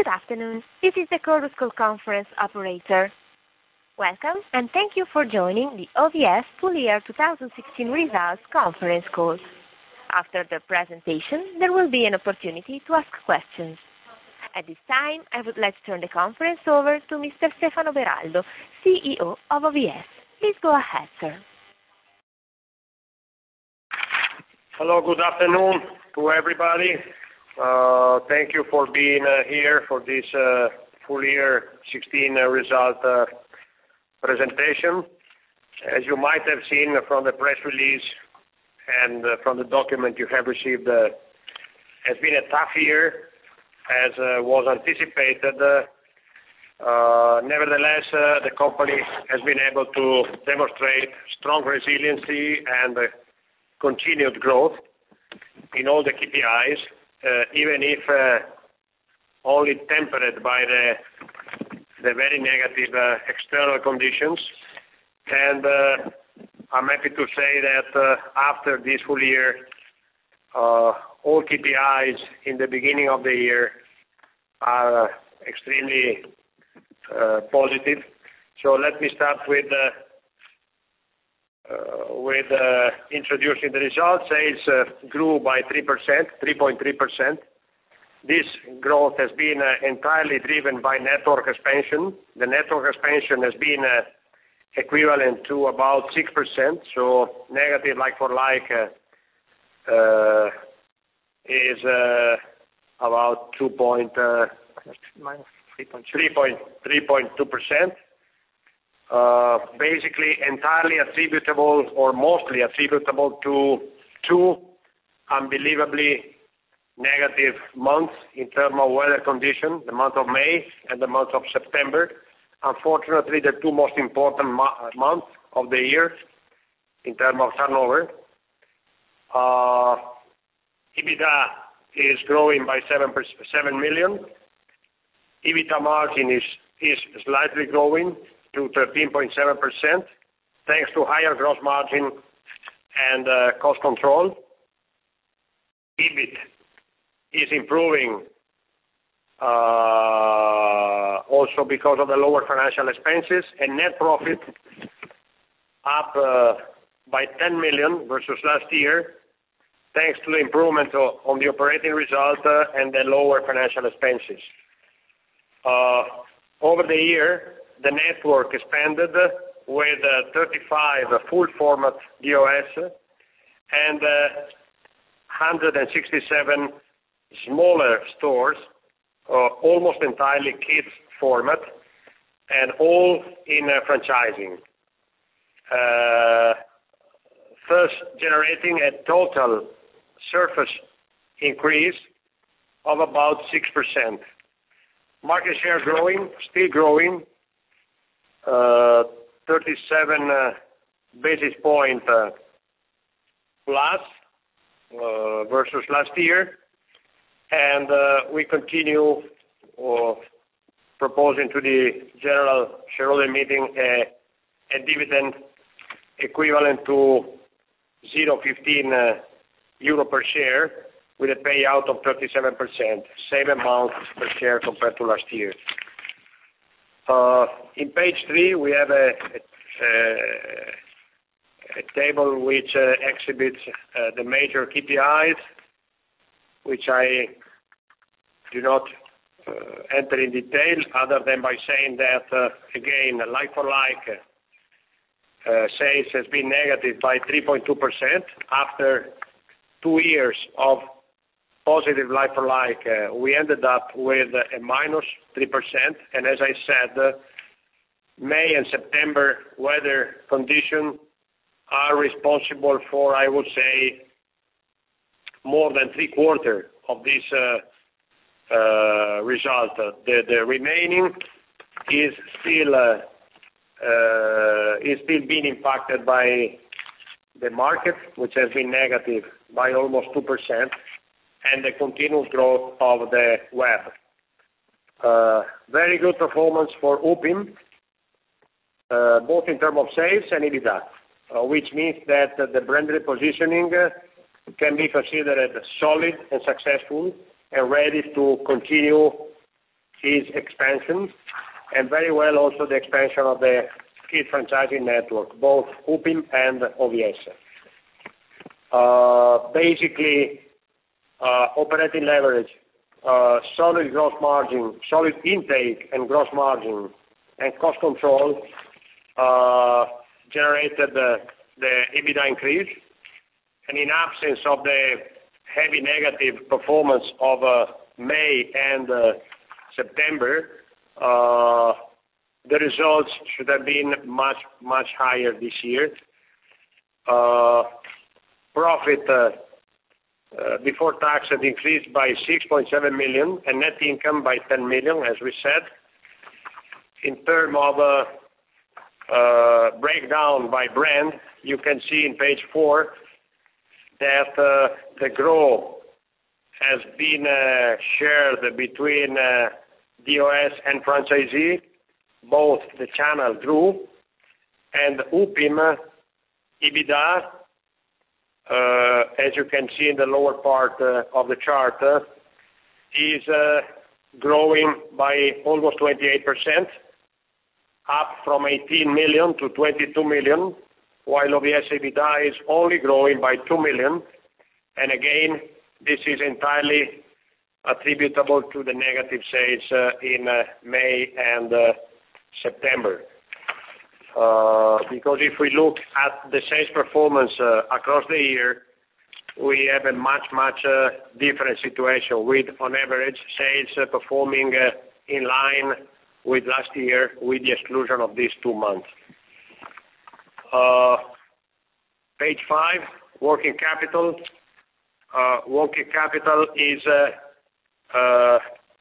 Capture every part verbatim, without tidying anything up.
Good afternoon. This is the Chorus Call conference operator. Welcome, and thank you for joining the O V S full year twenty sixteen results conference call. After the presentation, there will be an opportunity to ask questions. At this time, I would like to turn the conference over to Mister Stefano Beraldo, C E O of O V S. Please go ahead, sir. Hello, good afternoon to everybody. Uh, thank you for being uh, here for this uh, full year sixteen uh, result uh, presentation. As you might have seen from the press release and uh, from the document you have received, uh, has been a tough year as uh, was anticipated. Uh, uh, nevertheless, uh, the company has been able to demonstrate strong resiliency and uh, continued growth in all the K P Is. Uh, even if uh, only tempered by the the very negative uh, external conditions. And uh, I'm happy to say that uh, after this full year, uh, all K P Is in the beginning of the year are uh, extremely uh, positive. So let me start with uh, Uh, with uh, introducing the results. Sales uh, grew by three percent, three point three percent. This growth has been uh, entirely driven by network expansion. The network expansion has been uh, equivalent to about six percent, so negative like-for-like uh, uh, is uh, about two point, uh, three point two percent. Uh, basically entirely attributable or mostly attributable to two unbelievably negative months in terms of weather conditions, the month of May and the month of September. Unfortunately, the two most important mo- months of the year in terms of turnover. Uh, EBITDA is growing by seven, seven million. EBITDA margin is, is slightly growing to thirteen point seven percent, thanks to higher gross margin and uh, cost control. EBIT is improving uh, also because of the lower financial expenses, and net profit up uh, by ten million versus last year, thanks to the improvement of, on the operating result uh, and the lower financial expenses. Uh, over the year, the network expanded with uh, thirty-five full format D O S and uh, one hundred sixty-seven smaller stores, uh, almost entirely kids format, and all in uh, franchising. Uh, thus generating a total surface increase of about six percent. Market share growing, still growing, Uh, thirty-seven uh, basis point uh, plus uh, versus last year, and uh, we continue uh, proposing to the general shareholder meeting a, a dividend equivalent to zero point one five uh, euro per share with a payout of thirty-seven percent, same amount per share compared to last year. Uh, in page three, we have a, a, a table which uh, exhibits uh, the major K P Is, which I do not uh, enter in detail, other than by saying that, uh, again, like-for-like uh, sales has been negative by three point two percent. After two years of positive like-for-like, uh, we ended up with uh, a minus three percent, and as I said, uh, May and September weather conditions are responsible for, I would say, more than three quarters of this uh, uh, result. Uh, the, the remaining is still uh, uh, is still being impacted by the market, which has been negative by almost two percent. And the continuous growth of the web. Uh, very good performance for UPIM, uh, both in terms of sales and EBITDA, uh, which means that uh, the brand repositioning uh, can be considered solid and successful and ready to continue is expansion, and very well also the expansion of the key franchising network, both UPIM and O V S. Uh, basically, uh, operating leverage, uh, solid gross margin, solid intake and gross margin, and cost control uh, generated the, the EBITDA increase. And in absence of the heavy negative performance of uh, May and uh, September, uh, the results should have been much, much higher this year. Uh, profit uh, uh, before tax had increased by six point seven million and net income by ten million, as we said. In terms of uh, uh, breakdown by brand, you can see in page four that uh, the growth has been uh, shared between uh, D O S and franchisee. Both the channel grew, and UPIM EBITDA, uh, as you can see in the lower part uh, of the chart, uh, is uh, growing by almost twenty-eight percent, up from eighteen million to twenty-two million, while O V S EBITDA is only growing by two million. And again, this is entirely attributable to the negative sales uh, in uh, May and uh, September. Uh, because if we look at the sales performance uh, across the year, we have a much, much uh, different situation with, on average, sales uh, performing uh, in line with last year with the exclusion of these two months. Uh, page five, working capital. Uh, working capital is uh, uh,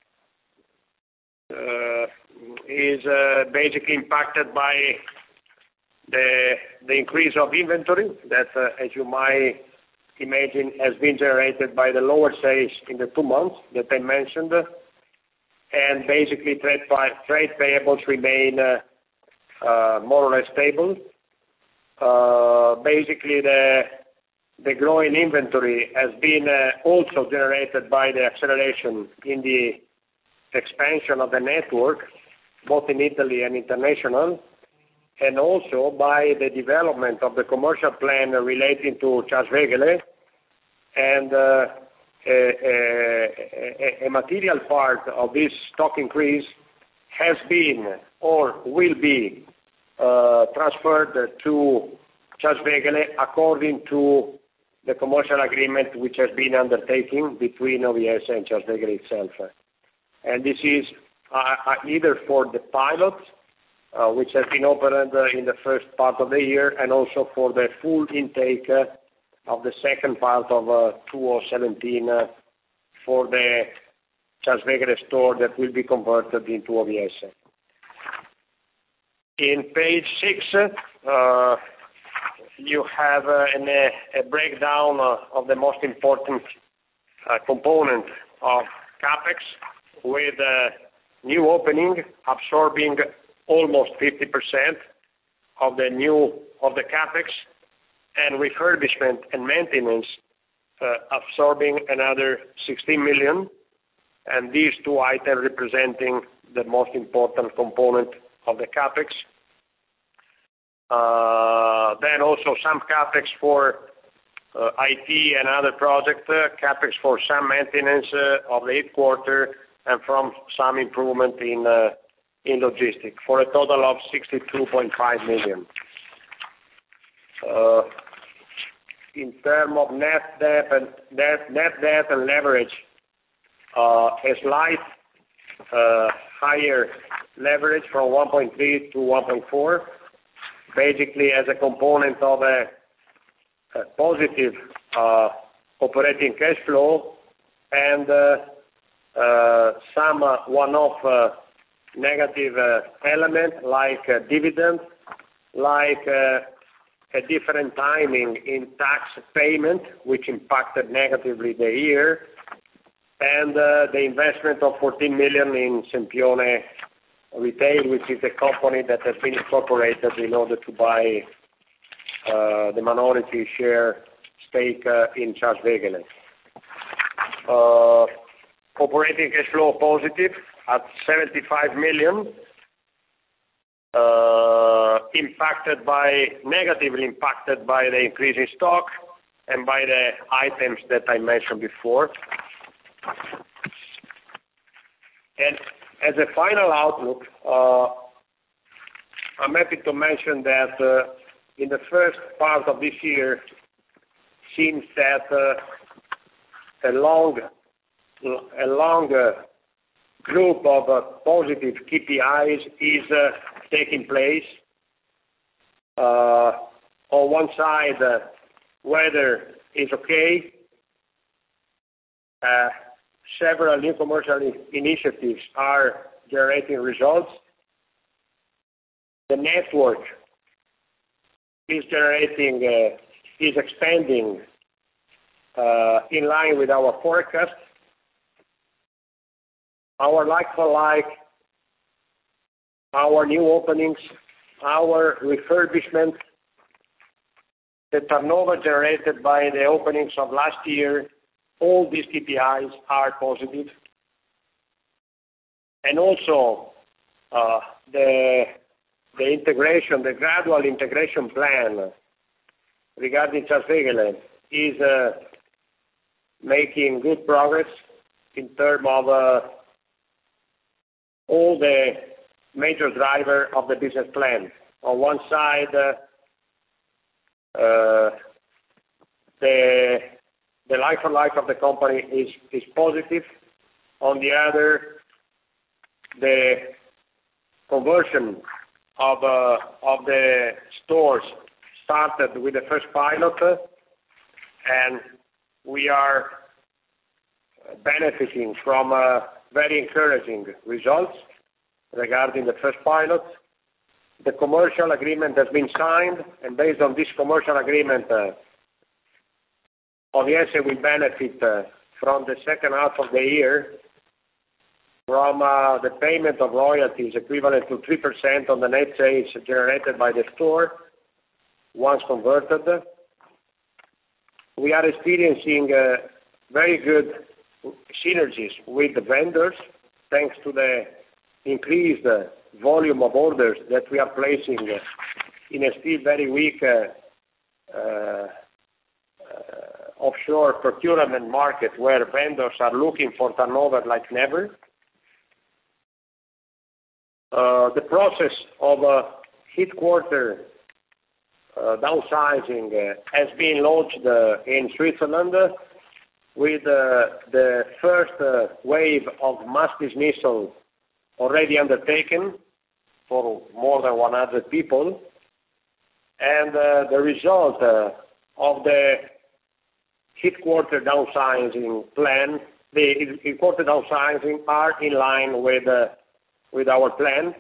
uh, is uh, basically impacted by the the increase of inventory that, uh, as you might imagine, has been generated by the lower sales in the two months that I mentioned, and basically trade trade payables remain uh, uh, more or less stable. Uh, basically, the the growing inventory has been uh, also generated by the acceleration in the expansion of the network, both in Italy and international, and also by the development of the commercial plan relating to Charles Wegeler, and uh, a, a, a material part of this stock increase has been or will be uh, transferred to Charles Wegeler according to the commercial agreement which has been undertaken between O V S and Charles Wegeler itself. And this is uh, either for the pilot, uh, which has been opened uh, in the first part of the year, and also for the full intake uh, of the second part of uh, two thousand seventeen uh, for the Charles Wegeler store that will be converted into O V S. In page six, uh, you have uh, an, a, a breakdown uh, of the most important uh, component of CapEx, with uh, new opening absorbing almost fifty percent of the new of the CapEx, and refurbishment and maintenance uh, absorbing another sixteen million, and these two items representing the most important component of the CapEx. Uh, then also some CapEx for uh, I T and other projects, uh, CapEx for some maintenance uh, of the headquarters, and from some improvement in uh, in logistics, for a total of sixty-two point five million. Uh, in terms of net debt and net, net debt and leverage, uh, a slight uh, higher leverage from one point three to one point four, basically as a component of a, a positive uh, operating cash flow and uh, uh, some uh, one-off uh, negative uh, element like uh, dividend, like uh, a different timing in tax payment, which impacted negatively the year, and uh, the investment of fourteen million in Sempione Retail, which is a company that has been incorporated in order to buy uh, the minority share stake uh, in Charles Wegeler. Uh, operating cash flow positive at seventy-five million, uh, impacted by, negatively impacted by the increase in stock and by the items that I mentioned before. And as a final outlook, uh, I'm happy to mention that uh, in the first part of this year, seems that uh, a long, a long uh, group of uh, positive K P Is is uh, taking place. Uh, on one side, uh, weather is okay. Uh, several new commercial initiatives are generating results. The network is generating, uh, is expanding uh, in line with our forecast. Our like-for-like, our new openings, our refurbishment, the turnover generated by the openings of last year, all these K P Is are positive. And also uh, the, the integration, the gradual integration plan regarding Charles Wegeler is uh, making good progress in terms of uh, all the major driver of the business plan. On one side, uh, uh, the the like-for-like of the company is, is positive. On the other, the conversion of uh, of the stores started with the first pilot, uh, and we are benefiting from uh, very encouraging results regarding the first pilot. The commercial agreement has been signed, and based on this commercial agreement, uh, O V S will benefit uh, from the second half of the year from uh, the payment of royalties equivalent to three percent on the net sales generated by the store once converted. We are experiencing uh, very good synergies with the vendors thanks to the increased uh, volume of orders that we are placing uh, in a still very weak uh, uh, uh, offshore procurement market where vendors are looking for turnover like never. Uh, the process of uh, headquarter uh, downsizing uh, has been launched uh, in Switzerland uh, with uh, the first uh, wave of mass dismissal already undertaken for more than one hundred people. And uh, the result uh, of the headquarter downsizing plan, the headquarter downsizing are in line with uh, with our plan.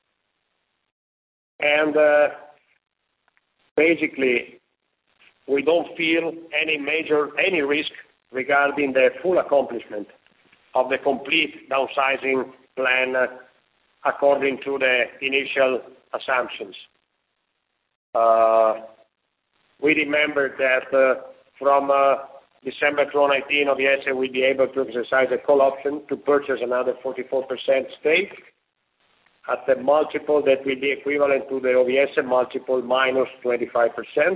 And uh, basically, we don't feel any major, any risk regarding the full accomplishment of the complete downsizing plan uh, according to the initial assumptions. Uh, we remember that uh, from uh, December twenty nineteen, O V S will be able to exercise a call option to purchase another forty-four percent stake at a multiple that will be equivalent to the O V S multiple minus twenty-five percent.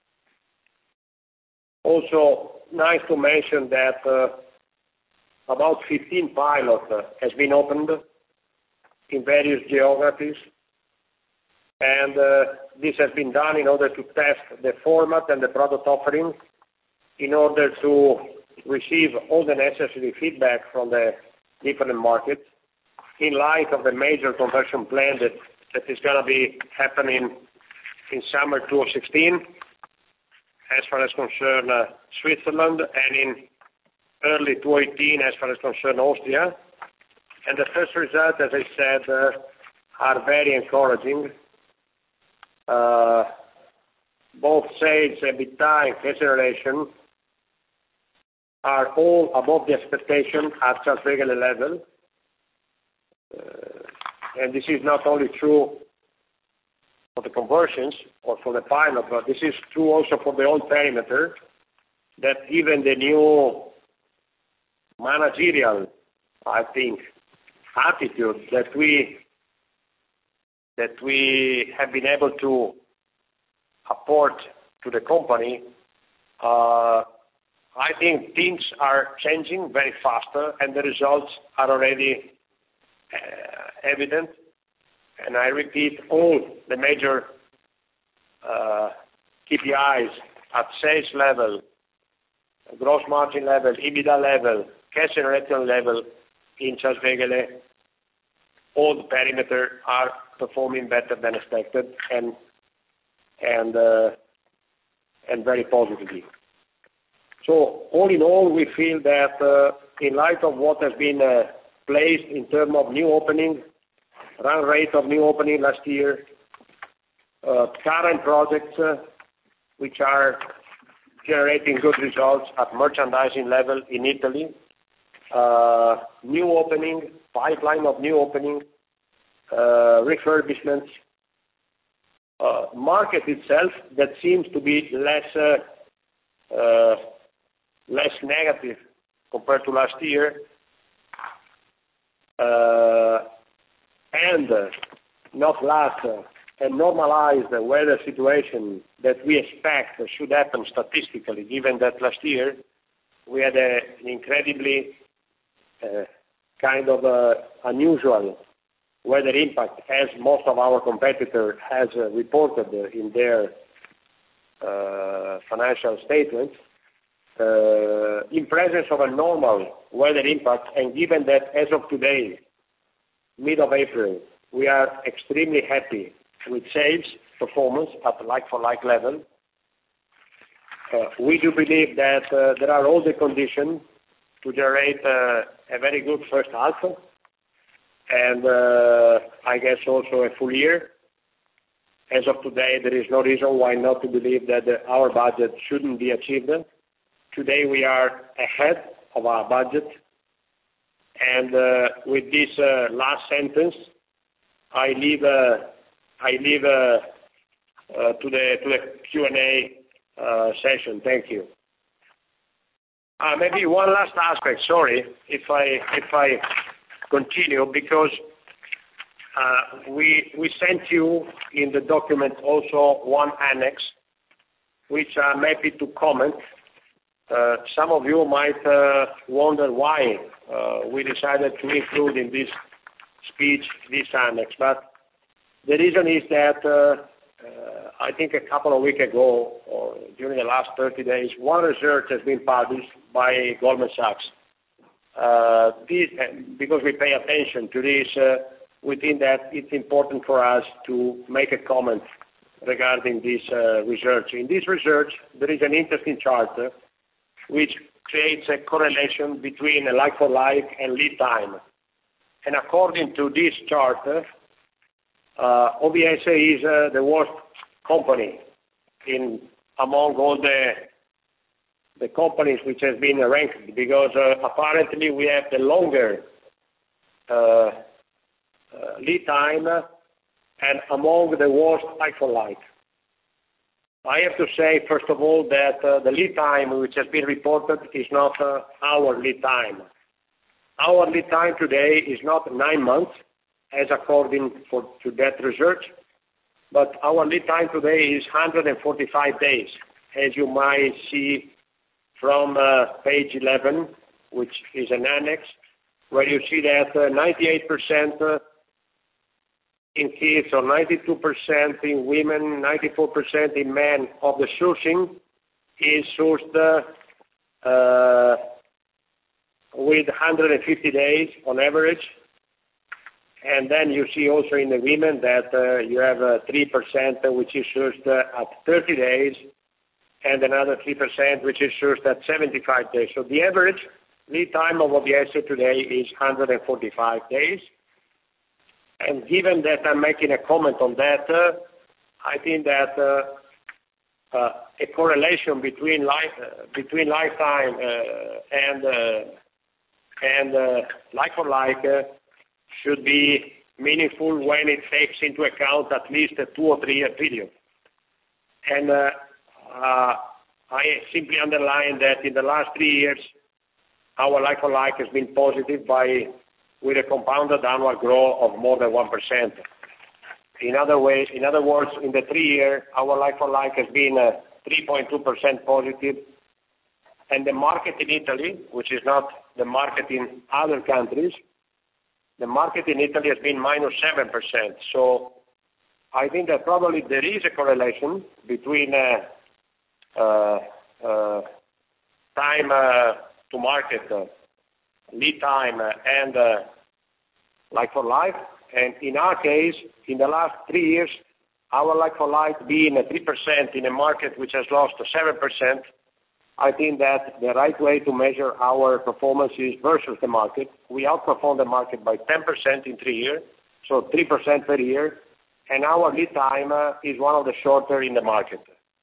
Also, nice to mention that uh, about fifteen pilots uh, has been opened in various geographies, and uh, this has been done in order to test the format and the product offering in order to receive all the necessary feedback from the different markets in light of the major conversion plan that, that is going to be happening in summer twenty sixteen as far as concern uh, Switzerland, and in early twenty eighteen as far as concern Austria. And the first results, as I said, uh, are very encouraging. Uh, both sales, EBITDA, and cash generation are all above the expectation at Charles Wegeler level. Uh, and this is not only true for the conversions or for the pilot, but this is true also for the old perimeter, that even the new managerial, I think, attitude that we that we have been able to apport to the company, uh, I think things are changing very faster, and the results are already uh, evident. And I repeat, all the major uh, K P Is at sales level, gross margin level, EBITDA level, cash generation level in Charles Wegeler, all the perimeter are performing better than expected and and uh, and very positively. So all in all, we feel that uh, in light of what has been uh, placed in terms of new opening, run rate of new opening last year, uh, current projects uh, which are generating good results at merchandising level in Italy, uh, new opening, pipeline of new opening, uh, refurbishments, uh, market itself that seems to be less uh, uh, less negative compared to last year, uh, and uh, not last, uh, a normalized weather situation that we expect should happen statistically, given that last year we had a, an incredibly uh, kind of uh, unusual weather impact, as most of our competitors has uh, reported in their uh, financial statements. Uh, in presence of a normal weather impact, and given that as of today, mid of April, we are extremely happy with sales performance at like-for-like level, uh, we do believe that uh, there are all the conditions to generate uh, a very good first half, and uh, I guess also a full year. As of today, there is no reason why not to believe that uh, our budget shouldn't be achieved. Today we are ahead of our budget, and uh, with this uh, last sentence, I leave uh, I leave uh, uh, to the to the Q and A uh, session. Thank you. Uh, maybe one last aspect. Sorry if I if I continue, because uh, we we sent you in the document also one annex, which I'm happy to comment. Uh, some of you might uh, wonder why uh, we decided to include in this speech this annex, but the reason is that uh, uh, I think a couple of weeks ago, or during the last thirty days, one research has been published by Goldman Sachs. Uh, this, because we pay attention to this, uh, we think that it's important for us to make a comment regarding this uh, research. In this research, there is an interesting chart uh, which creates a correlation between a like-for-like and lead time. And according to this chart, uh, O V S is uh, the worst company in among all the the companies which has been ranked, because uh, apparently we have the longer uh, uh, lead time and among the worst like-for-like. I have to say, first of all, that uh, the lead time which has been reported is not uh, our lead time. Our lead time today is not nine months, as according for, to that research, but our lead time today is one hundred forty-five days, as you might see from uh, page eleven, which is an annex, where you see that uh, ninety-eight percent uh, in kids, or ninety-two percent in women, ninety-four percent in men of the sourcing is sourced uh, uh, with one hundred fifty days on average. And then you see also in the women that uh, you have uh, three percent which is sourced uh, at thirty days, and another three percent which is sourced at seventy-five days. So the average lead time of O V S today is one hundred forty-five days. And given that I'm making a comment on that, uh, I think that uh, uh, a correlation between life uh, between lifetime uh, and uh, and uh, like for like uh, should be meaningful when it takes into account at least a two or three year period. And uh, uh, I simply underline that in the last three years, our like for like has been positive by with a compounded annual growth of more than one percent. In other way, in other words, in the three year, our like-for-like has been uh, three point two percent positive, and the market in Italy, which is not the market in other countries, the market in Italy has been minus seven percent. So I think that probably there is a correlation between uh, uh, uh, time uh, to market, uh, lead time, uh, and uh, like-for-like. And in our case, in the last three years, our like-for-like being a three percent in a market which has lost seven percent, I think that the right way to measure our performance is versus the market. We outperform the market by ten percent in three years, so three percent per year, and our lead time uh, is one of the shorter in the market.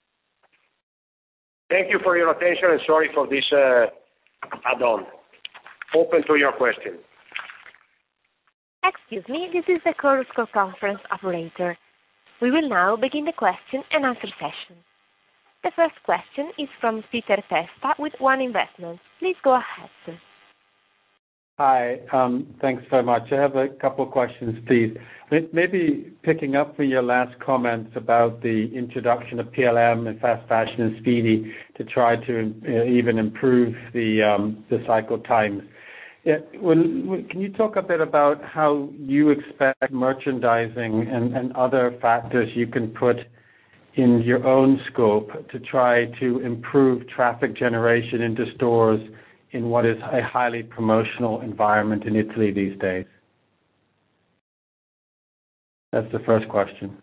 Thank you for your attention, and sorry for this uh, add-on. Open to your question. Excuse me, this is the Chorus Call conference operator. We will now begin the question and answer session. The first question is from Peter Testa with One Investments. Please go ahead, sir. Hi, um, thanks very much. I have a couple of questions, please. Maybe picking up from your last comments about the introduction of P L M and fast fashion and speedy to try to uh, even improve the um, the cycle times. Yeah, well, can you talk a bit about how you expect merchandising and, and other factors you can put in your own scope to try to improve traffic generation into stores in what is a highly promotional environment in Italy these days? That's the first question.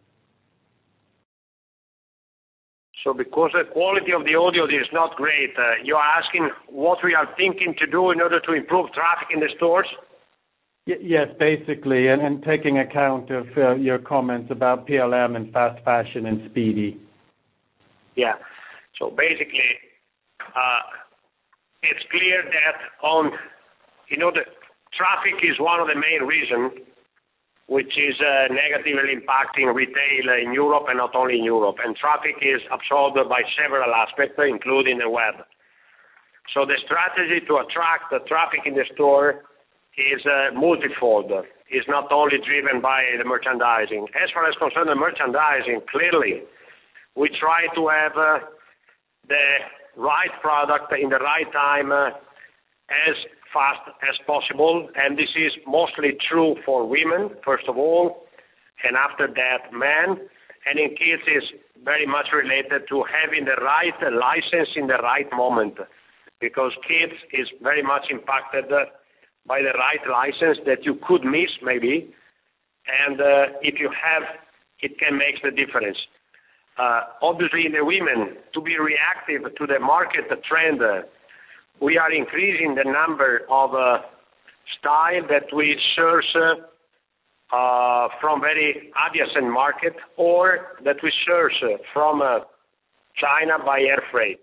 So because the quality of the audio is not great, uh, you're asking what we are thinking to do in order to improve traffic in the stores? Y- yes, basically, and, and taking account of uh, your comments about P L M and fast fashion and speedy. Yeah, so basically, uh, it's clear that on, you know, the traffic is one of the main reasons which is uh, negatively impacting retail in Europe and not only in Europe. And traffic is absorbed by several aspects, including the web. So the strategy to attract the traffic in the store is uh, multifold. It's not only driven by the merchandising. As far as concerned the merchandising, clearly, we try to have uh, the right product in the right time uh, as fast as possible, and this is mostly true for women, first of all, and after that, men, and in kids is very much related to having the right license in the right moment, because kids is very much impacted by the right license that you could miss maybe, and uh, if you have, it can make the difference. Uh, obviously, in the women, to be reactive to the market trend, uh, we are increasing the number of uh, style that we source uh, uh, from very adjacent market or that we source uh, from uh, China by air freight.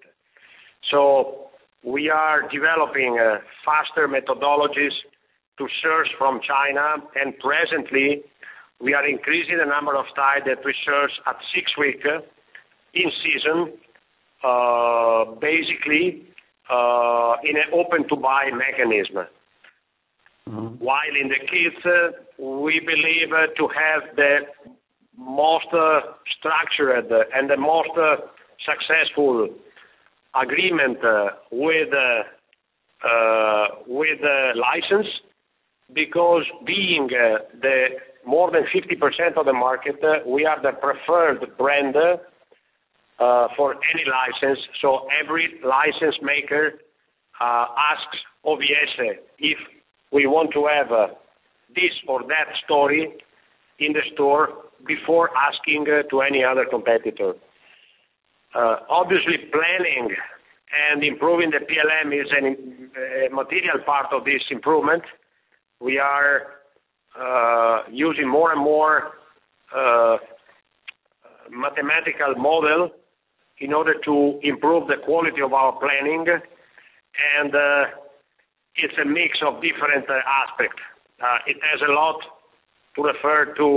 So we are developing uh, faster methodologies to source from China, and presently we are increasing the number of style that we source at six weeks uh, in season, uh, basically Uh, in an open-to-buy mechanism. Mm-hmm. While in the kids, uh, we believe uh, to have the most uh, structured and the most uh, successful agreement uh, with uh, uh, with uh, license, because being uh, the more than fifty percent of the market, uh, we are the preferred brand uh, Uh, for any license. So every license maker uh, asks O V S if we want to have uh, this or that story in the store before asking uh, to any other competitor. Uh, obviously, planning and improving the P L M is an, a material part of this improvement. We are uh, using more and more uh, mathematical model in order to improve the quality of our planning, and uh, it's a mix of different uh, aspects. Uh, it has a lot to refer to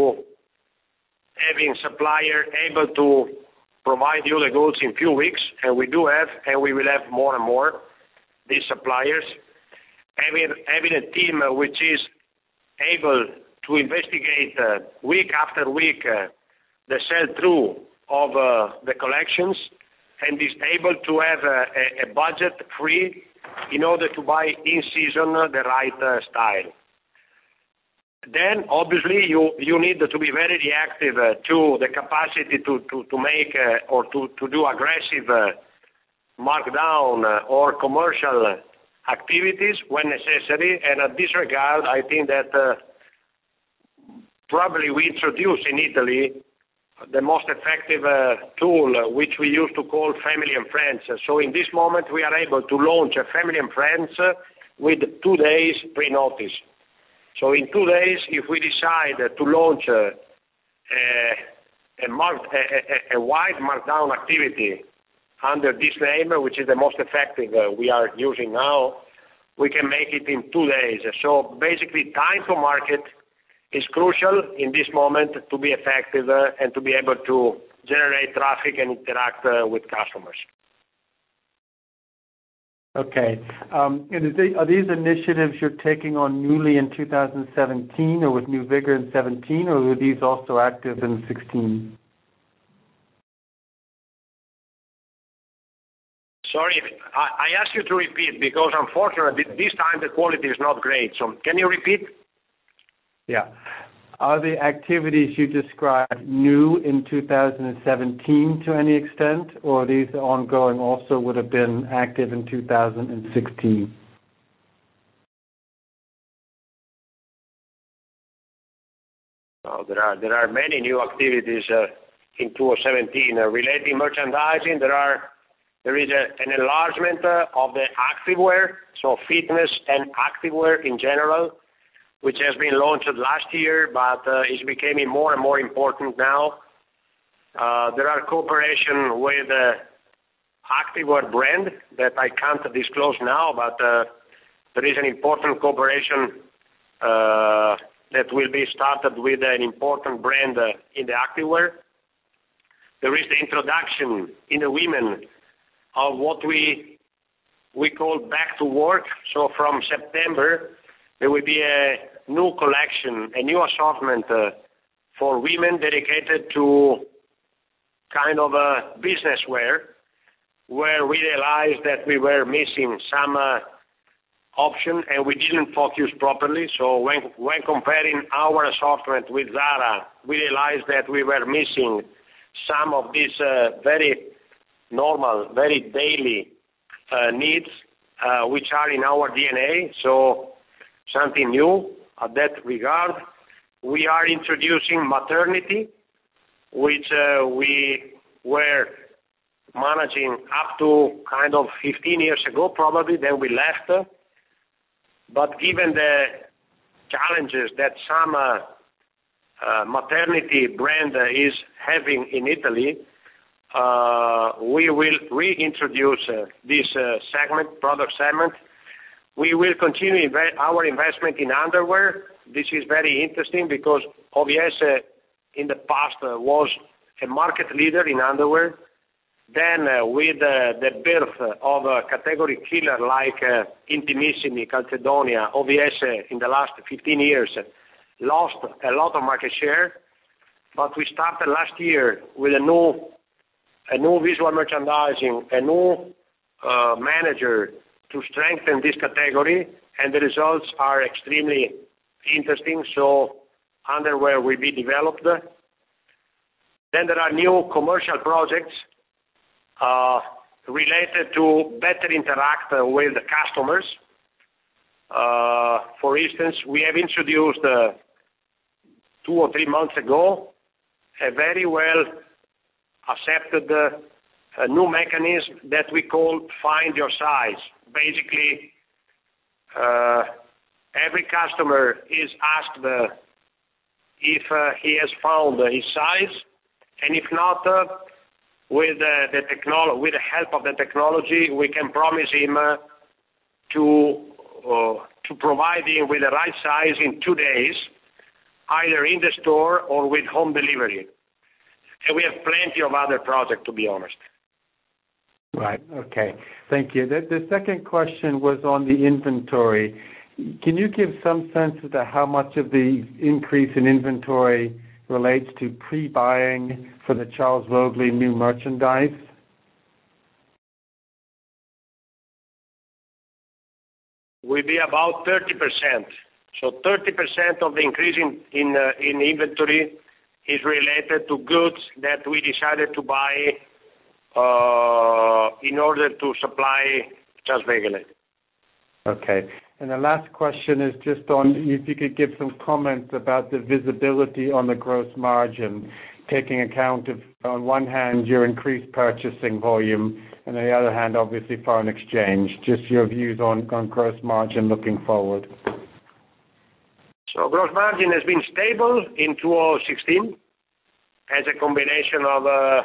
having supplier able to provide you the goods in few weeks, and we do have, and we will have more and more these suppliers. Having, having a team which is able to investigate uh, week after week uh, the sell-through of uh, the collections, and is able to have uh, a, a budget free in order to buy in season uh, the right uh, style. Then obviously you, you need to be very reactive uh, to the capacity to, to, to make uh, or to, to do aggressive uh, markdown uh, or commercial activities when necessary. And at this regard, I think that uh, probably we introduced in Italy the most effective uh, tool, uh, which we used to call Family and Friends. So in this moment, we are able to launch a Family and Friends uh, with two days pre-notice. So in two days, if we decide uh, to launch uh, a, a, mark, a, a, a wide markdown activity under this name, which is the most effective uh, we are using now, we can make it in two days. So basically, time to market is crucial in this moment to be effective uh, and to be able to generate traffic and interact uh, with customers. Okay. Um, and is they, are these initiatives you're taking on newly in two thousand seventeen or with new vigor in seventeen, or were these also active in sixteen? Sorry, I, I ask you to repeat because unfortunately this time the quality is not great. So can you repeat? Yeah. Are the activities you described new in two thousand seventeen to any extent, or these ongoing also would have been active in two thousand sixteen? Oh, there are there are many new activities uh, in two thousand seventeen uh, relating merchandising. There are there is a, an enlargement uh, of the activewear, so fitness and activewear in general, which has been launched last year, but uh, is becoming more and more important now. Uh, there are cooperation with uh, activewear brand that I can't disclose now, but uh, there is an important cooperation uh, that will be started with an important brand uh, in the activewear. There is the introduction in the women of what we we call back to work. So from September, there will be a new collection, a new assortment uh, for women dedicated to kind of a business wear, where we realized that we were missing some uh, option and we didn't focus properly. So when when comparing our assortment with Zara, we realized that we were missing some of these uh, very normal, very daily uh, needs, uh, which are in our D N A. So something new at that regard. We are introducing maternity, which uh, we were managing up to kind of fifteen years ago probably, then we left. But given the challenges that some uh, uh, maternity brand uh, is having in Italy, uh, we will reintroduce uh, this uh, segment, product segment. We will continue inve- our investment in underwear. This is very interesting because O V S uh, in the past uh, was a market leader in underwear. Then uh, with uh, the birth of a category killer like uh, Intimissimi, Calzedonia, O V S uh, in the last fifteen years uh, lost a lot of market share. But we started last year with a new, a new visual merchandising, a new uh, manager to strengthen this category, and the results are extremely interesting. So underwear will be developed. Then there are new commercial projects uh, related to better interact uh, with the customers. Uh, for instance, we have introduced uh, two or three months ago a very well accepted uh, a new mechanism that we call Find Your Size. Basically, uh, every customer is asked uh, if uh, he has found uh, his size, and if not, uh, with uh, the technolo- with the help of the technology, we can promise him uh, to uh, to provide him with the right size in two days, either in the store or with home delivery. And we have plenty of other projects, to be honest. Right. Okay. Thank you. The, the second question was on the inventory. can you give some sense as to how much of the increase in inventory relates to pre-buying for the Charles Vogler new merchandise? Will be about thirty percent. So thirty percent of the increase in in, uh, in inventory is related to goods that we decided to buy uh, in order to supply Charles Vogler. Okay. And the last question is just on if you could give some comments about the visibility on the gross margin, taking account of, on one hand, your increased purchasing volume, and on the other hand, obviously, foreign exchange. Just your views on, on gross margin looking forward. So gross margin has been stable in two thousand sixteen as a combination of uh,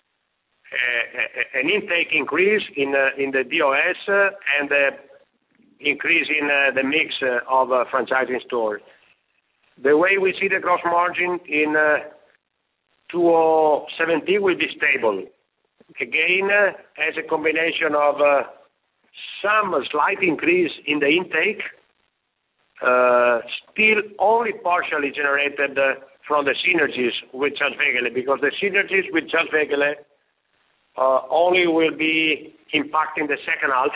a, an intake increase in uh, in the D O S uh, and uh, increase in uh, the mix uh, of uh, franchising stores. The way we see the gross margin in uh, two thousand seventeen will be stable. Again, uh, as a combination of uh, some slight increase in the intake, uh, still only partially generated uh, from the synergies with Charles Vogler, because the synergies with Charles Vogler uh, only will be impacting the second half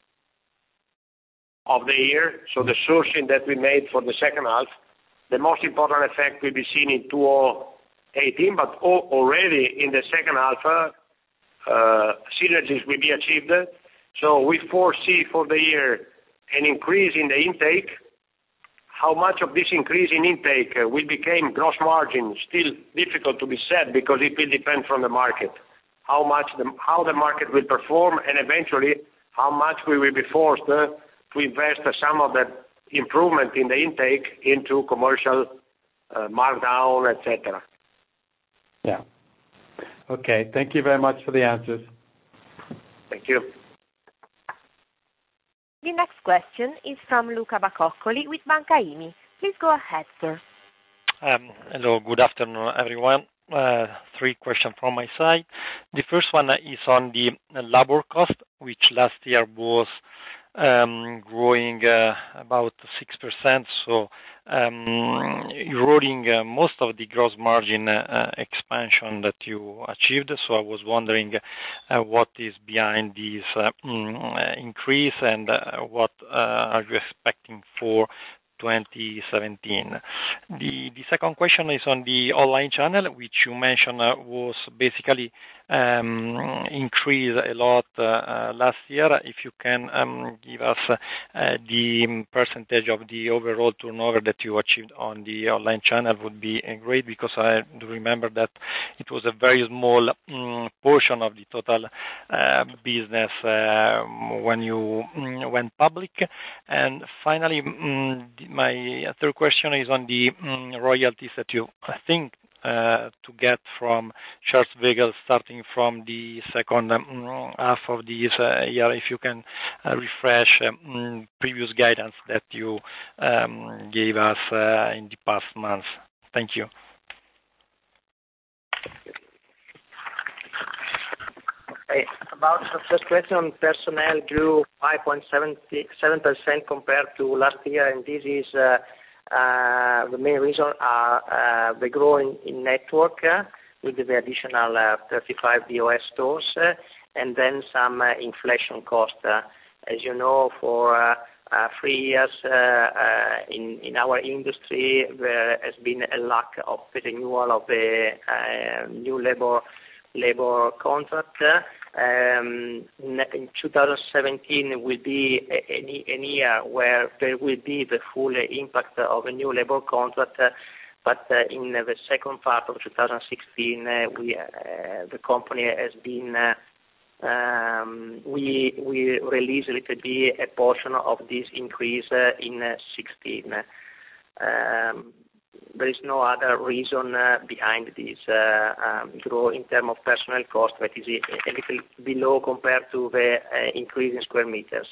of the year, so the sourcing that we made for the second half. The most important effect will be seen in two thousand eighteen, but already in the second half, uh, uh, synergies will be achieved. So we foresee for the year an increase in the intake. How much of this increase in intake uh, will become gross margin, still difficult to be said, because it will depend from the market. How much, the, how the market will perform, and eventually how much we will be forced uh, to invest uh, some of the improvement in the intake into commercial uh, markdown, et cetera. Yeah. Okay. Thank you very much for the answers. Thank you. The next question is from Luca Bacoccoli with Banca I M I. Please go ahead, sir. Um, hello, good afternoon, everyone. Uh, three questions from my side. The first one is on the labor cost, which last year was um, growing uh, about six percent, so um, eroding uh, most of the gross margin uh, expansion that you achieved. So I was wondering uh, what is behind this uh, increase, and uh, what uh, are you expecting for twenty seventeen. The, the second question is on the online channel, which you mentioned uh, was basically um, increased a lot uh, uh, last year. If you can um, give us uh, the percentage of the overall turnover that you achieved on the online channel would be uh, great, because I do remember that it was a very small um, portion of the total uh, business uh, when you um, went public. And finally, um, my third question is on the um, royalties that you I think uh, to get from Charles Vogler starting from the second um, half of this uh, year. If you can uh, refresh um, previous guidance that you um, gave us uh, in the past months. Thank you. Okay. About the first question, personnel grew five point seven percent compared to last year, and this is uh, uh, the main reason are uh, the growing in network uh, with the additional uh, thirty-five D O S stores, uh, and then some uh, inflation cost. Uh, as you know, for uh, uh, three years uh, uh, in, in our industry, there has been a lack of the renewal of the uh, new labor labor contract. Um, in two thousand seventeen will be a, a, a year where there will be the full impact of a new labor contract, uh, but uh, in the second part of two thousand sixteen, uh, we uh, the company has been uh, um, we we release a little bit a portion of this increase uh, in uh, sixteen. Um, There is no other reason uh, behind this uh, um, growth in terms of personnel cost, that is a little below compared to the uh, increase in square meters.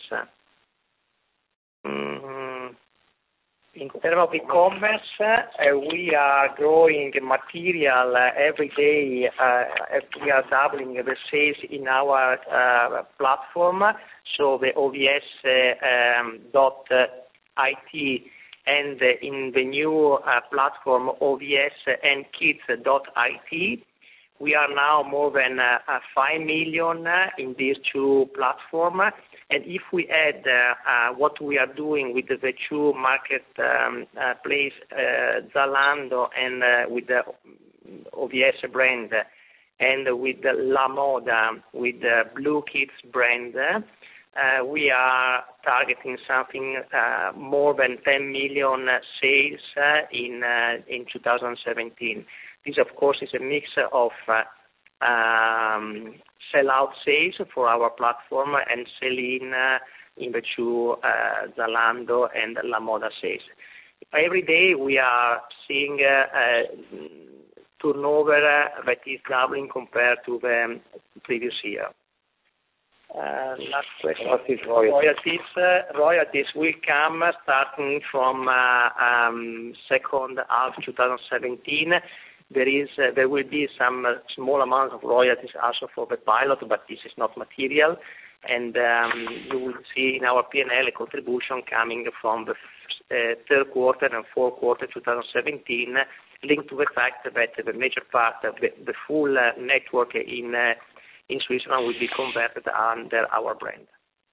Mm, in terms of e-commerce, uh, we are growing material uh, every day. Uh, we are doubling the sales in our uh, platform. So the O V S uh, um, dot I T and in the new uh, platform O V S and kids dot I T. We are now more than uh, five million uh, in these two platforms. And if we add uh, uh, what we are doing with the two market um, uh, place, uh, Zalando and uh, with the O V S brand, and with the La Moda, with the Blue Kids brand, uh, we are targeting something uh, more than ten million sales uh, in uh, in two thousand seventeen. This, of course, is a mix of uh, um, sell-out sales for our platform and sell-in uh, in the two uh, Zalando and La Moda sales. Every day we are seeing uh, uh, turnover uh, that is doubling compared to the previous year. Uh, last question. Royalties. Uh, royalties will come starting from uh, um, second half twenty seventeen. There is, uh, there will be some uh, small amount of royalties also for the pilot, but this is not material. And um, you will see in our P and L a contribution coming from the uh, third quarter and fourth quarter twenty seventeen, linked to the fact that the major part of the, the full uh, network in uh, in Switzerland will be converted under our brand.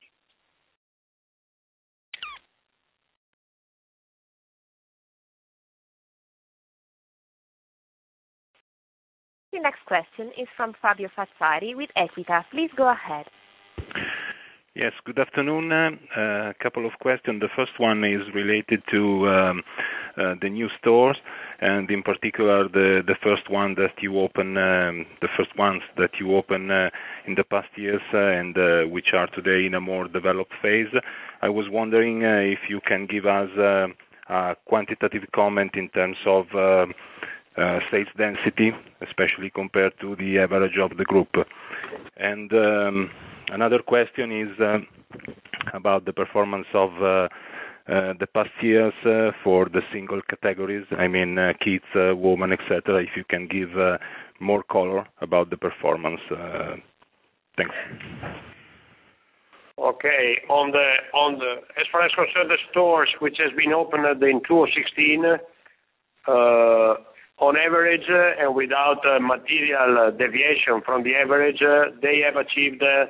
The next question is from Fabio Fazzari with Equita. Please go ahead. Yes, good afternoon. Uh, a couple of questions. The first one is related to um, uh, the new stores, and in particular the, the first one that you open, um, the first ones that you open uh, in the past years, uh, and uh, which are today in a more developed phase. I was wondering uh, if you can give us uh, a quantitative comment in terms of uh, uh, sales density, especially compared to the average of the group. And um, another question is uh, about the performance of uh, uh, the past years uh, for the single categories, I mean uh, kids, uh, women, et cetera. If you can give uh, more color about the performance. Uh, thanks. Okay. On the on the as far as concerned the stores which has been opened in twenty sixteen, uh, on average uh, and without uh, material uh, deviation from the average, uh, they have achieved uh,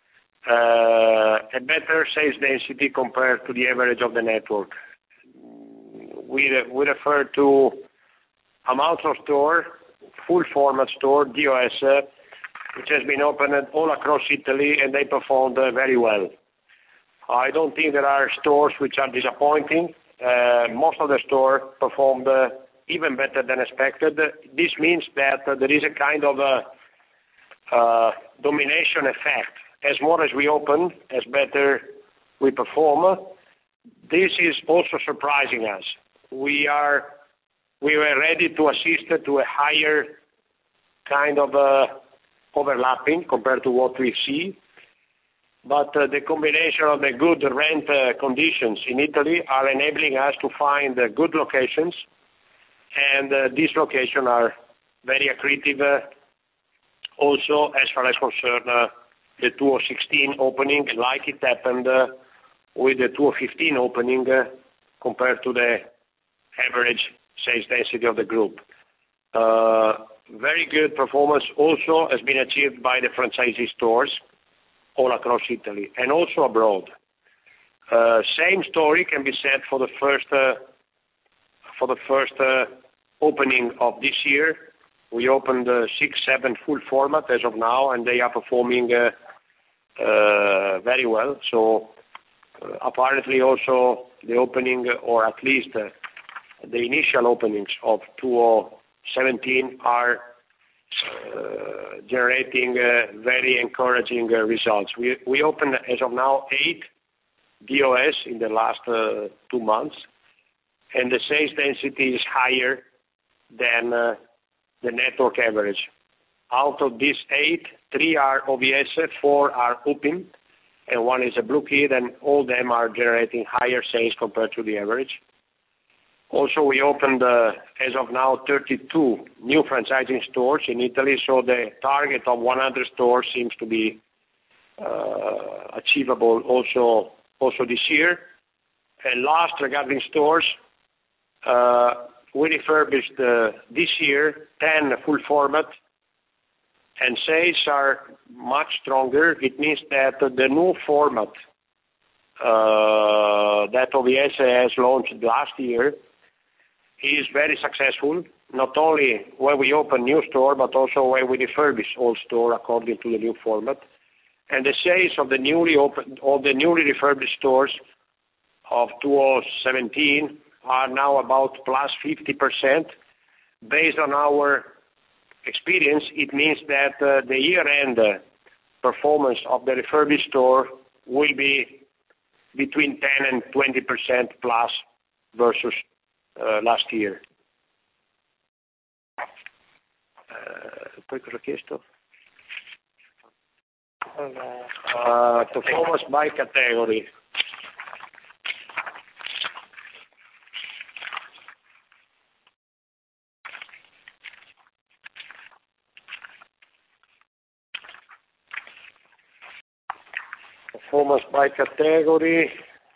uh, a better sales density compared to the average of the network. We we refer to amount of store, full format store, D O S, uh, which has been opened all across Italy, and they performed uh, very well. I don't think there are stores which are disappointing. Uh, most of the stores performed uh, even better than expected. This means that uh, there is a kind of a uh, domination effect. As more as we open, as better we perform. This is also surprising us. We are we were ready to assist to a higher kind of uh, overlapping compared to what we see. But uh, the combination of the good rent uh, conditions in Italy are enabling us to find uh, good locations, and uh, these locations are very accretive uh, also as far as concerned uh, the twenty sixteen opening, like it happened uh, with the twenty fifteen opening uh, compared to the average sales density of the group. Uh, very good performance also has been achieved by the franchisee stores all across Italy and also abroad. Uh, same story can be said for the first uh, for the first uh, opening of this year. We opened uh, six, seven full format as of now, and they are performing uh, uh, very well. So uh, apparently also the opening, or at least uh, the initial openings of twenty seventeen are uh, generating uh, very encouraging uh, results. We we opened as of now eight D O S in the last uh, two months, and the sales density is higher than uh, the network average. Out of these eight, three are O V S, four are UPIM, and one is a Blue Kid, and all of them are generating higher sales compared to the average. Also, we opened, uh, as of now, thirty-two new franchising stores in Italy, so the target of one hundred stores seems to be uh, achievable also also this year. And last, regarding stores, uh, we refurbished uh, this year ten full format, and sales are much stronger. It means that the new format uh, that O V S has launched last year is very successful, not only when we open new store, but also when we refurbish old store according to the new format. And the sales of the newly opened, of the newly refurbished stores of two thousand seventeen are now about plus fifty percent. Based on our experience, it means that uh, the year-end uh, performance of the refurbished store will be between ten and twenty percent plus versus uh, last year. Uh, poi cosa ho chiesto? Uh, performance by category. Performance by category.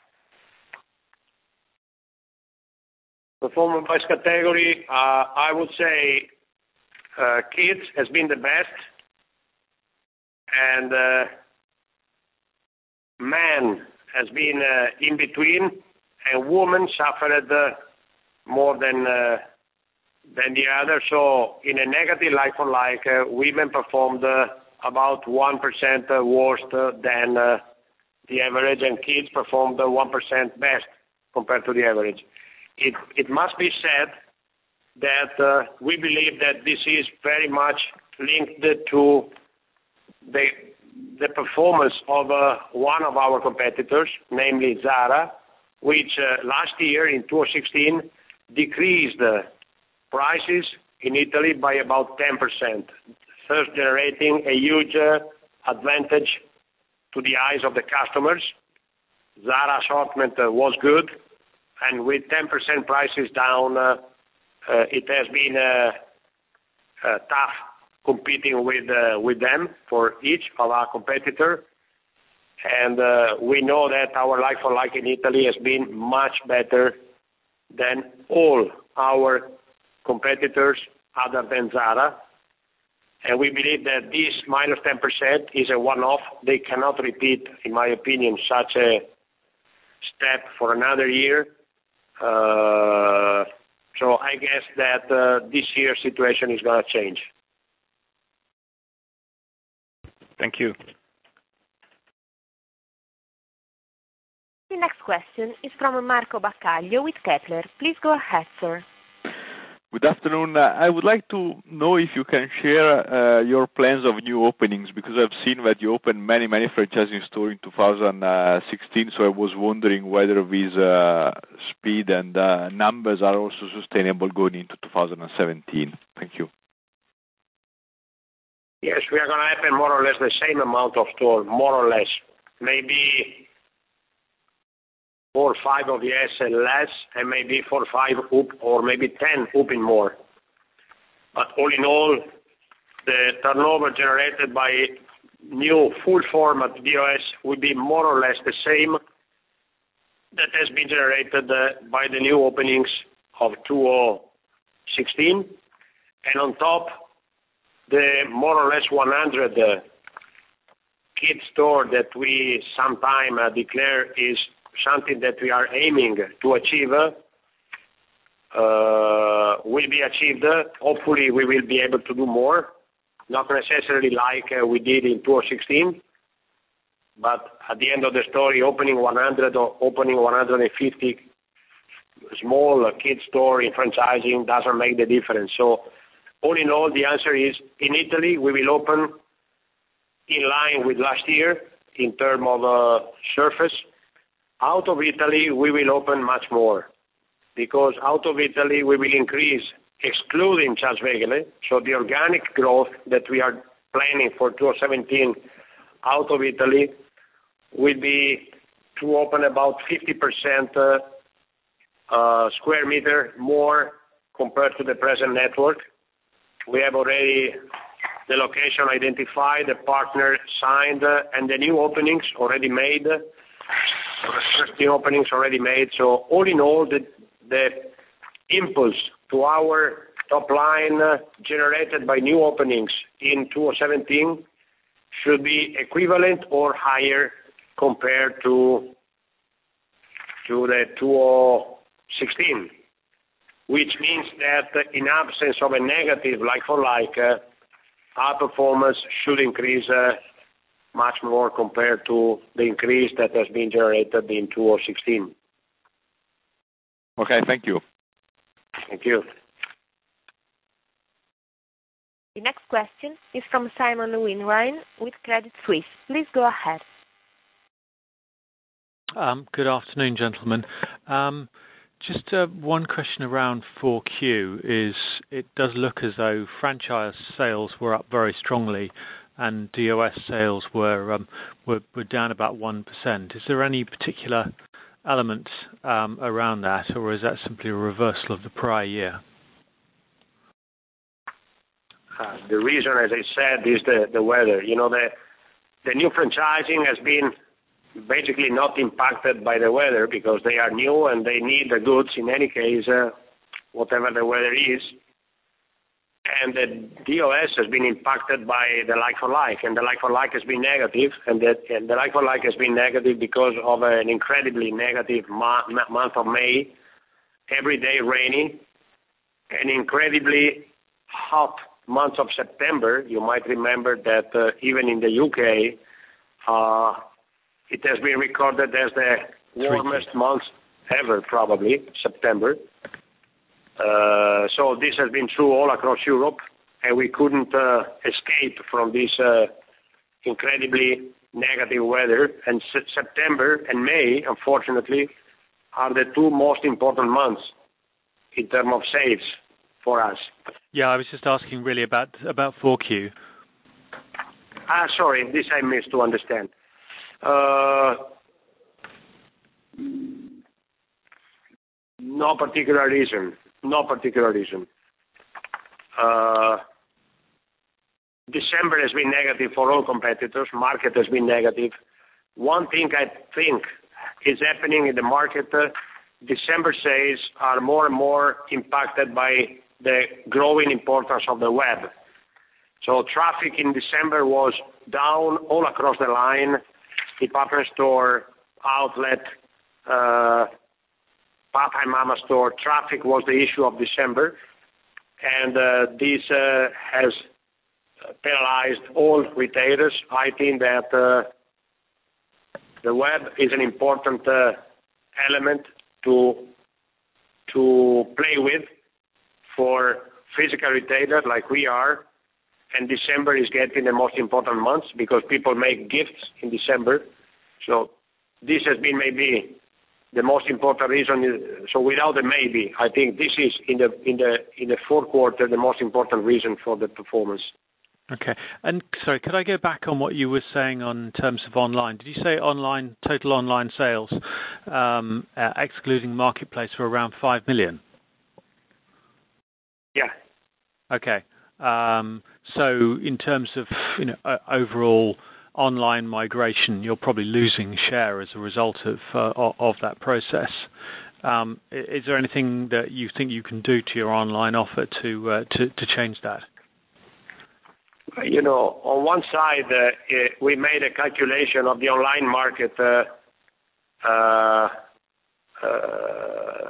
Performance by category, uh, I would say uh, kids has been the best, and uh, man has been uh, in between, and woman suffered uh, more than uh, than the other. So in a negative like-for-like, uh, women performed uh, about one percent uh, worse uh, than uh, the average, and kids performed uh, one percent best compared to the average. It, it must be said that uh, we believe that this is very much linked to the, the performance of uh, one of our competitors, namely Zara, which uh, last year in two thousand sixteen decreased uh, prices in Italy by about ten percent, thus generating a huge uh, advantage to the eyes of the customers. Zara assortment uh, was good, and with ten percent prices down, uh, uh, it has been uh, uh, tough competing with uh, with them for each of our competitor. And uh, we know that our like-for-like in Italy has been much better than all our competitors other than Zara. And we believe that this minus ten percent is a one-off. They cannot repeat, in my opinion, such a step for another year. Uh, so I guess that uh, this year's situation is going to change. Thank you. The next question is from Marco Baccaglio with Kepler. Please go ahead, sir. Good afternoon. Uh, I would like to know if you can share uh, your plans of new openings, because I've seen that you opened many, many franchising stores in two thousand sixteen, so I was wondering whether this uh, speed and uh, numbers are also sustainable going into two thousand seventeen. Thank you. Yes, we are going to open more or less the same amount of stores, more or less. Maybe four or five of yes and less, and maybe four or five up, or maybe ten open more. But all in all, the turnover generated by new full format D O S will be more or less the same that has been generated uh, by the new openings of two thousand sixteen. And on top, the more or less one hundred uh, kid store that we sometime uh, declare is something that we are aiming to achieve, uh, will be achieved. Hopefully we will be able to do more, not necessarily like uh, we did in two thousand sixteen, but at the end of the story, opening one hundred or opening one hundred fifty small uh, kid store in franchising doesn't make the difference. So all in all, the answer is, in Italy, we will open in line with last year in terms of uh, surface. Out of Italy, we will open much more, because out of Italy, we will increase, excluding Charles Wegele, so the organic growth that we are planning for two thousand seventeen out of Italy will be to open about fifty percent uh, uh, square meter more compared to the present network. We have already the location identified, the partner signed, uh, and the new openings already made. first new openings already made. So all in all, the, the impulse to our top line uh, generated by new openings in two thousand seventeen should be equivalent or higher compared to to the two thousand sixteen, which means that uh, in absence of a negative like-for-like, uh, our performance should increase uh, much more compared to the increase that has been generated in two thousand sixteen. Okay, thank you. Thank you. The next question is from Simon Wainwright with Credit Suisse. Please go ahead. Um, good afternoon, gentlemen. Um, just uh, one question around four Q is it does look as though franchise sales were up very strongly and D O S sales were um, were, were down about one percent. Is there any particular element um, around that, or is that simply a reversal of the prior year? Uh, the reason, as I said, is the, the weather. You know, the the new franchising has been basically not impacted by the weather because they are new and they need the goods in any case, uh, whatever the weather is. And the D O S has been impacted by the like-for-like, and the like-for-like has been negative, and the, and the like-for-like has been negative because of an incredibly negative ma- month of May, every day rainy, an incredibly hot month of September. You might remember that uh, even in the U K, uh, it has been recorded as the warmest month ever, probably, September. Uh, so this has been true all across Europe, and we couldn't uh, escape from this uh, incredibly negative weather. And S- September and May, unfortunately, are the two most important months in terms of sales for us. Yeah, I was just asking really about about four Q. Ah, sorry, this I missed to understand. Uh, no particular reason. No particular reason. Uh, December has been negative for all competitors. Market has been negative. One thing I think is happening in the market, uh, December sales are more and more impacted by the growing importance of the web. So traffic in December was down all across the line. Department store, outlet, uh, Papa and Mama store, traffic was the issue of December, and uh, this uh, has penalized all retailers. I think that uh, the web is an important uh, element to to play with for physical retailers like we are, and December is getting the most important months because people make gifts in December. So this has been maybe the most important reason. So without a maybe, I think this is in the in the in the fourth quarter the most important reason for the performance. Okay. And sorry, could I go back on what you were saying on terms of online? Did you say online total online sales, um, uh, excluding marketplace, were around five million? Yeah. Okay. Um, so in terms of you know uh, overall online migration, you're probably losing share as a result of uh, of that process. Um, is there anything that you think you can do to your online offer to uh, to, to change that? You know, on one side, uh, it, we made a calculation of the online market uh, uh, uh,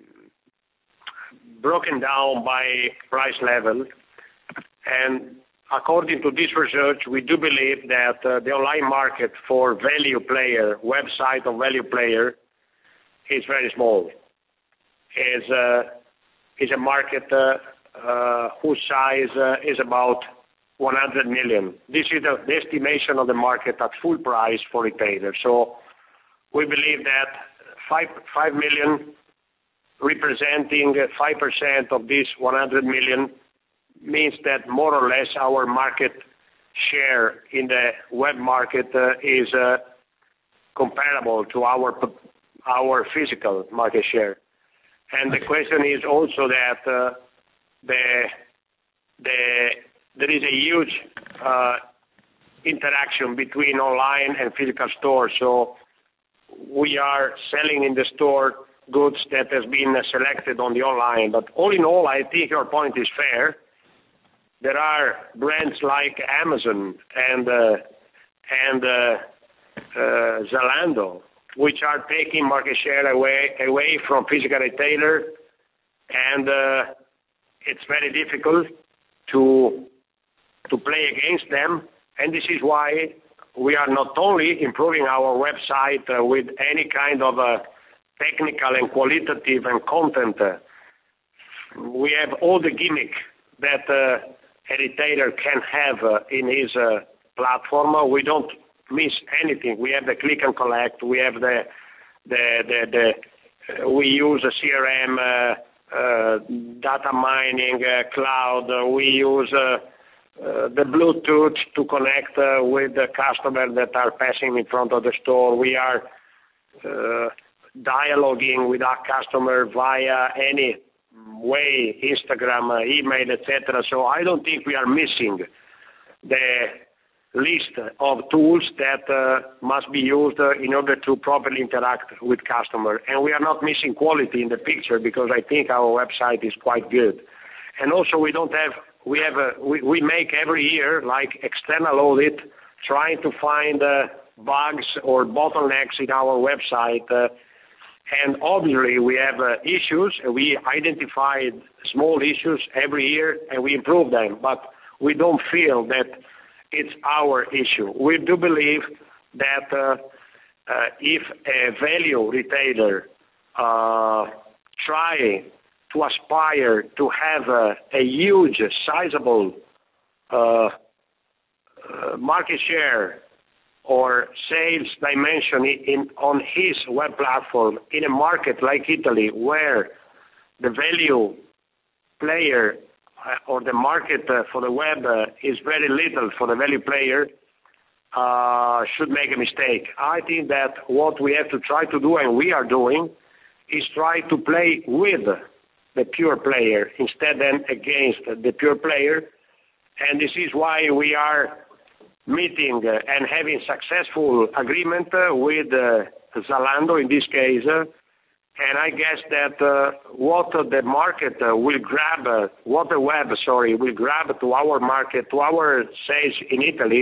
broken down by price level. And according to this research, we do believe that uh, the online market for value player, website of value player, is very small. Is uh, is a market uh, uh, whose size uh, is about one hundred million. This is the, the estimation of the market at full price for retailers. So we believe that five five million, representing five percent of this one hundred million, means that more or less our market share in the web market uh, is uh, comparable to our our physical market share. And the question is also that uh, the the there is a huge uh, interaction between online and physical stores. So we are selling in the store goods that has been selected on the online. But all in all, I think your point is fair. There are brands like Amazon and uh, and uh, uh, Zalando, which are taking market share away away from physical retailer, and uh, it's very difficult to to play against them. And this is why we are not only improving our website uh, with any kind of uh, technical and qualitative and content. Uh, we have all the gimmick that uh, a retailer can have uh, in his uh, platform. We don't miss anything. We have the click and collect. We have the the the, the uh, we use a C R M, uh, uh, data mining, uh, cloud. Uh, we use uh, uh, the Bluetooth to connect uh, with the customers that are passing in front of the store. We are uh, dialoguing with our customer via any way, Instagram, uh, email, et cetera. So I don't think we are missing the list of tools that uh, must be used uh, in order to properly interact with customer. And we are not missing quality in the picture, because I think our website is quite good. And also we don't have, we have, a, we, we make every year like external audit, trying to find uh, bugs or bottlenecks in our website. Uh, and obviously we have uh, issues. We identified small issues every year and we improve them, but we don't feel that it's our issue. We do believe that uh, uh, if a value retailer uh, try to aspire to have a, a huge, sizable uh, uh, market share or sales dimension in, on his web platform in a market like Italy, where the value player uh, or the market uh, for the web uh, is very little for the value player, uh, should make a mistake. I think that what we have to try to do, and we are doing, is try to play with the pure player instead than against the pure player. And this is why we are meeting uh, and having successful agreement uh, with uh, Zalando in this case. Uh, and I guess that uh, what uh, the market uh, will grab, uh, what the web, sorry, will grab to our market, to our sales in Italy,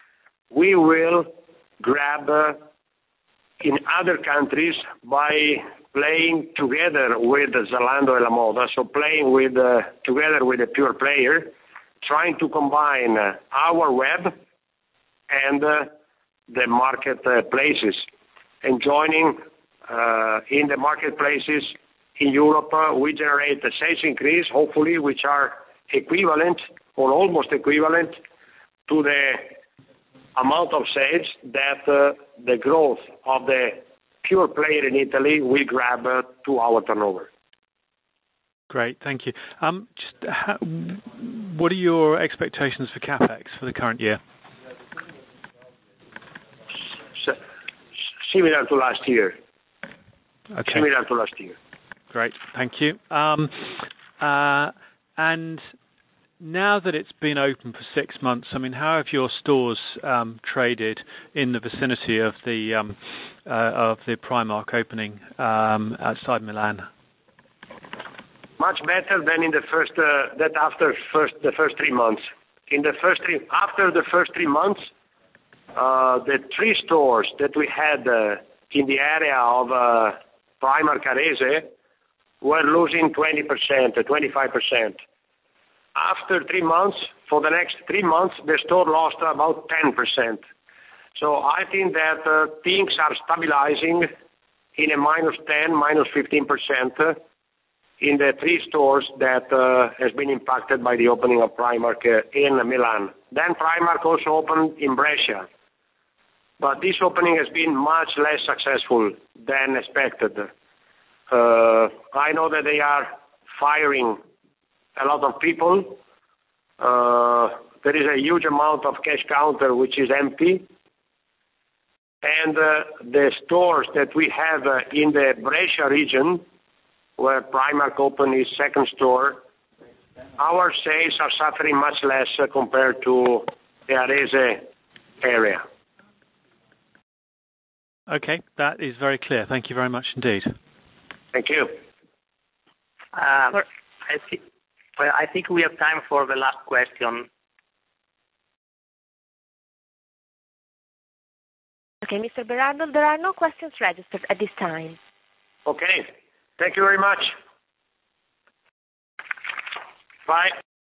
we will grab uh, in other countries by playing together with Zalando and La Moda, so playing with uh, together with a pure player, trying to combine uh, our web and uh, the marketplaces, uh, and joining uh, in the marketplaces in Europe, uh, we generate a sales increase, hopefully, which are equivalent or almost equivalent to the amount of sales that uh, the growth of the pure player in Italy will grab uh, to our turnover. Great, thank you. Um, just how, what are your expectations for CapEx for the current year? S- similar to last year. Okay. Similar to last year. Great, thank you. Um, uh, and now that it's been open for six months, I mean, how have your stores um, traded in the vicinity of the um, uh, of the Primark opening um, outside Milan? Much better than in the first uh, that after first the first three months. In the first three after the first three months, uh, the three stores that we had uh, in the area of uh, Primark Arese were losing twenty percent, twenty-five percent. After three months, for the next three months, the store lost about ten percent. So I think that uh, things are stabilizing in a minus ten, minus fifteen percent in the three stores that uh, has been impacted by the opening of Primark uh, in Milan. Then Primark also opened in Brescia. But this opening has been much less successful than expected. Uh, I know that they are firing a lot of people. Uh, there is a huge amount of cash counter which is empty. And uh, the stores that we have uh, in the Brescia region, where Primark opened his second store, our sales are suffering much less uh, compared to the Arese area. Okay, that is very clear. Thank you very much indeed. Thank you. Uh, I, th- well, I think we have time for the last question. Okay, Mister Berardo, there are no questions registered at this time. Okay. Thank you very much. Bye.